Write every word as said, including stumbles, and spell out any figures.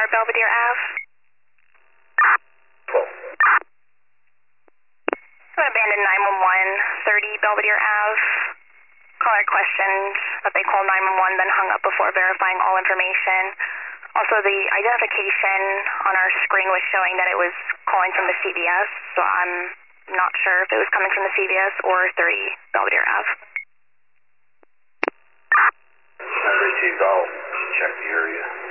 Caller Belvedere Ave. twelve. Abandoned nine one one, thirty Belvedere Ave. Caller questioned that they called nine one one, then hung up before verifying all information. Also, the identification on our screen was showing that it was calling from the C V S, so I'm not sure if it was coming from the C V S or thirty Belvedere Ave. I received all. Check the area.